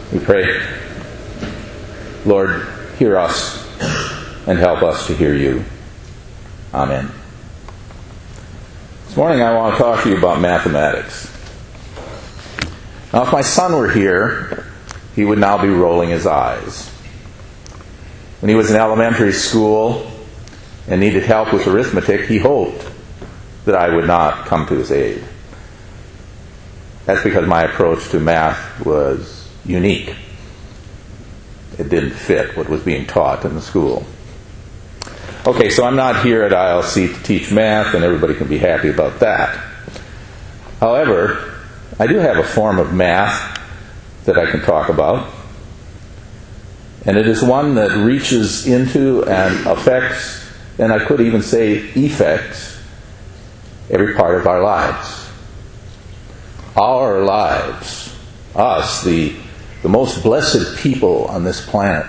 We pray. Lord, hear us and help us to hear you. Amen. This morning I want to talk to you about mathematics. Now, if my son were here, he would now be rolling his eyes. When he was in elementary school and needed help with arithmetic, he hoped that I would not come to his aid. That's because my approach to math was unique. It didn't fit what was being taught in the school. Okay, so I'm not here at ILC to teach math, and everybody can be happy about that. However, I do have a form of math that I can talk about, and it is one that reaches into and affects, and I could even say effects, every part of our lives. Our lives, us, the most blessed people on this planet.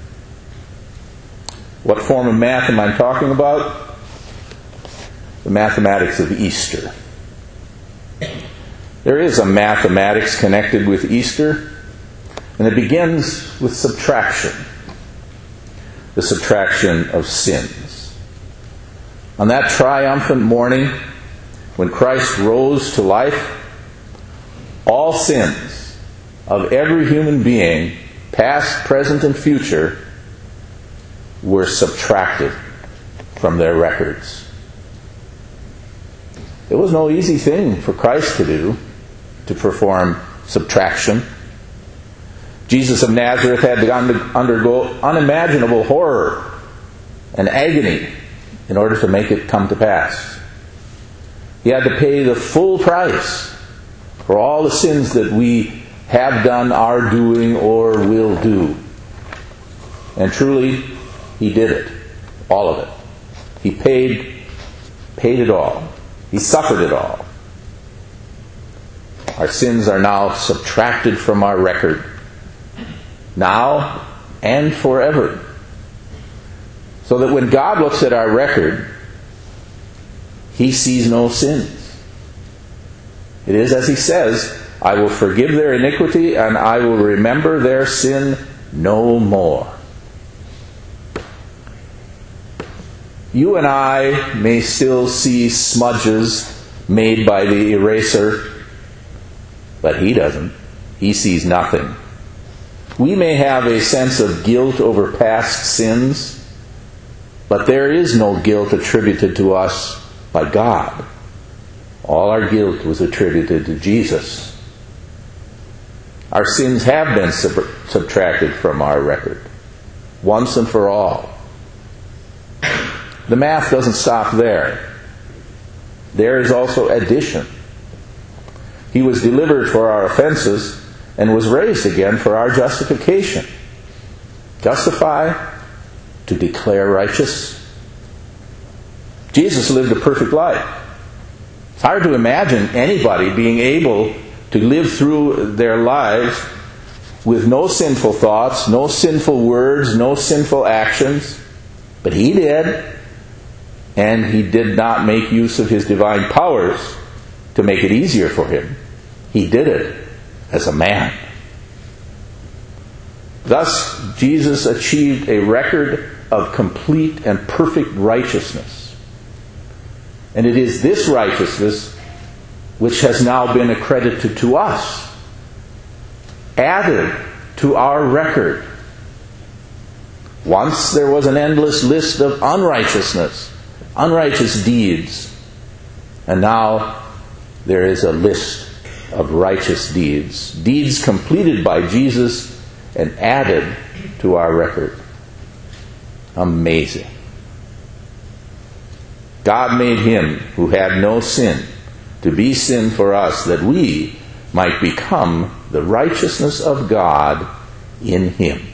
What form of math am I talking about? The mathematics of Easter. There is a mathematics connected with Easter, and it begins with subtraction. The subtraction of sins. On that triumphant morning, when Christ rose to life, all sins of every human being, past, present, and future, were subtracted from their records. It was no easy thing for Christ to do, to perform subtraction. Jesus of Nazareth had to undergo unimaginable horror and agony in order to make it come to pass. He had to pay the full price for all the sins that we have done, are doing, or will do. And truly, He did it. All of it. He paid it all. He suffered it all. Our sins are now subtracted from our record. Now and forever. So that when God looks at our record, He sees no sins. It is as He says, I will forgive their iniquity and I will remember their sin no more. You and I may still see smudges made by the eraser, but He doesn't. He sees nothing. We may have a sense of guilt over past sins, but there is no guilt attributed to us by God. All our guilt was attributed to Jesus. Our sins have been subtracted from our record, once and for all. The math doesn't stop there. There is also addition. He was delivered for our offenses and was raised again for our justification. Justify, to declare righteous. Jesus lived a perfect life. It's hard to imagine anybody being able to live through their lives with no sinful thoughts, no sinful words, no sinful actions. But He did. And He did not make use of His divine powers to make it easier for Him. He did it as a man. Thus, Jesus achieved a record of complete and perfect righteousness. And it is this righteousness which has now been accredited to us, added to our record. Once there was an endless list of unrighteous deeds, and now there is a list of righteous deeds. Deeds completed by Jesus and added to our record. Amazing. God made Him who had no sin to be sin for us, that we might become the righteousness of God in Him.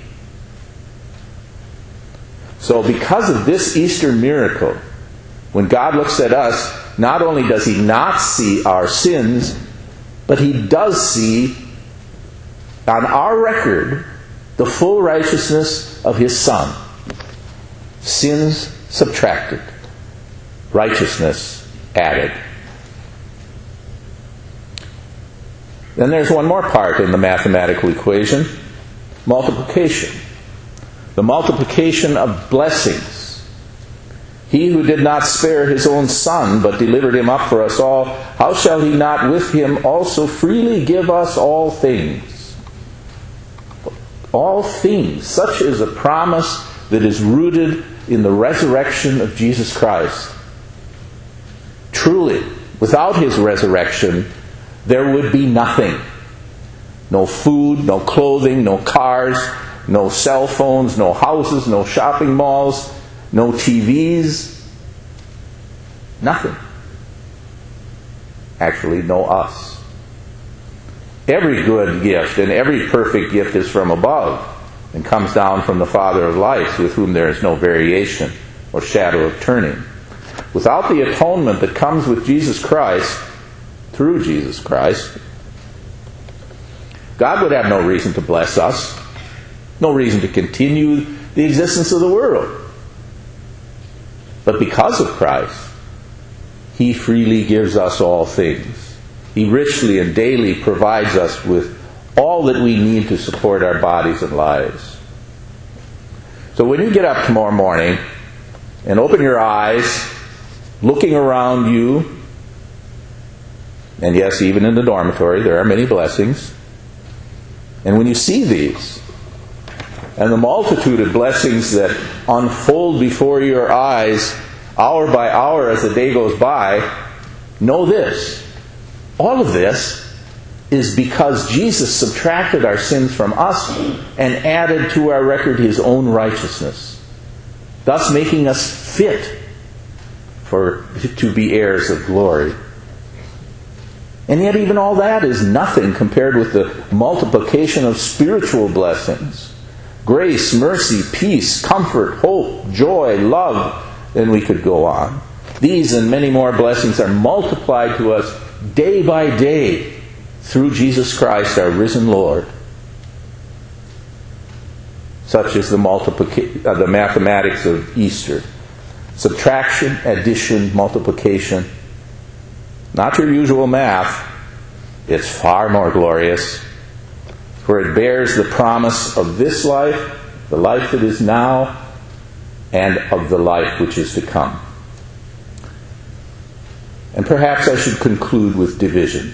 So because of this Easter miracle, when God looks at us, not only does He not see our sins, but He does see on our record the full righteousness of His Son. Sins subtracted, righteousness added. Then there's one more part in the mathematical equation. multiplication. The multiplication of blessings. He who did not spare his own Son, but delivered him up for us all, how shall he not with him also freely give us all things? All things. Such is a promise that is rooted in the resurrection of Jesus Christ. Truly, without his resurrection, there would be nothing. No food, no clothing, no cars, no cell phones, no houses, no shopping malls, no TVs. Nothing. Actually, no us. Every good gift and every perfect gift is from above and comes down from the Father of lights, with whom there is no variation or shadow of turning. Without the atonement that comes with Jesus Christ, through Jesus Christ, God would have no reason to bless us, no reason to continue the existence of the world. But because of Christ, He freely gives us all things. He richly and daily provides us with all that we need to support our bodies and lives. So when you get up tomorrow morning and open your eyes, looking around you, and yes, even in the dormitory, there are many blessings. And when you see these, and the multitude of blessings that unfold before your eyes, hour by hour as the day goes by, know this. All of this is because Jesus subtracted our sins from us and added to our record His own righteousness, thus making us fit to be heirs of glory. And yet even all that is nothing compared with the multiplication of spiritual blessings. Grace, mercy, peace, comfort, hope, joy, love, and we could go on. These and many more blessings are multiplied to us day by day through Jesus Christ, our risen Lord. Such is the mathematics of Easter. Subtraction, addition, multiplication. Not your usual math. It's far more glorious, for it bears the promise of this life, the life that is now, and of the life which is to come. And perhaps I should conclude with division.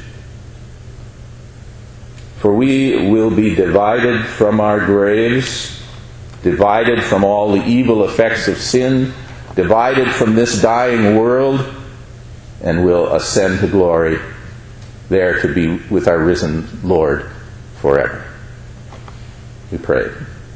For we will be divided from our graves, divided from all the evil effects of sin, divided from this dying world, and will ascend to glory, there to be with our risen Lord forever. We pray.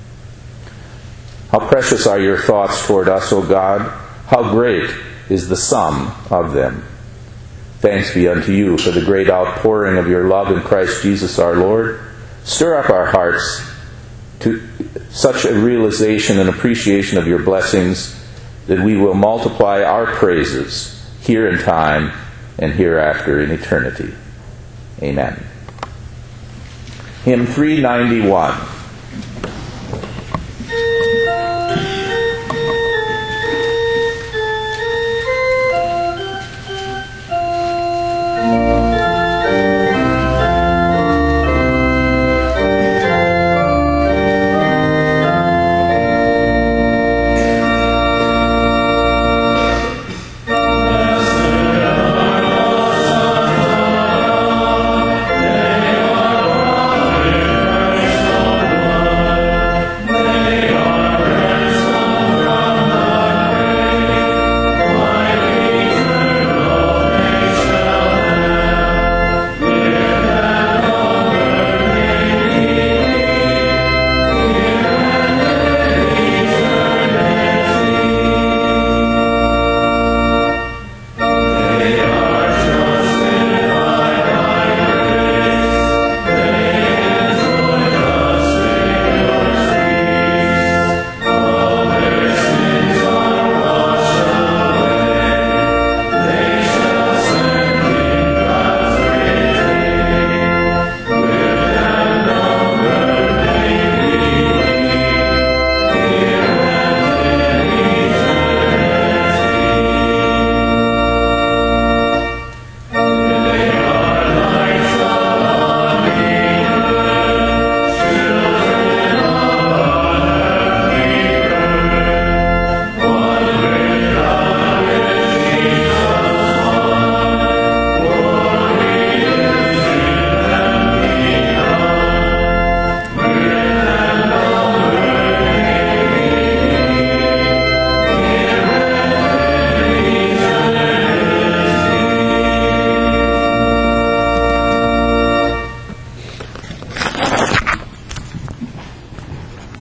How precious are your thoughts toward us, O God! How great is the sum of them! Thanks be unto you for the great outpouring of your love in Christ Jesus our Lord. Stir up our hearts to such a realization and appreciation of your blessings that we will multiply our praises here in time and hereafter in eternity. Amen. Hymn 391.